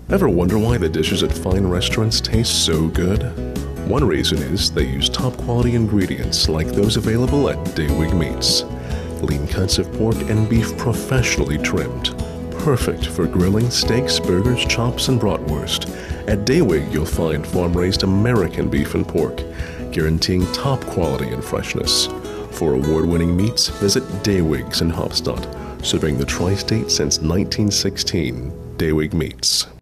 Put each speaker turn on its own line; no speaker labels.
Ever wonder why the dishes at fine restaurants taste so good? One reason is they use top quality ingredients like those available at Daewig Meats. Lean cuts of pork and beef professionally trimmed. Perfect for grilling steaks, burgers, chops, and bratwurst. At Daewig, you'll find farm-raised American beef and pork, guaranteeing top quality and freshness. For award-winning meats, visit Daewig's in Hofstadt, serving the tri-state since 1916. Daewig Meats.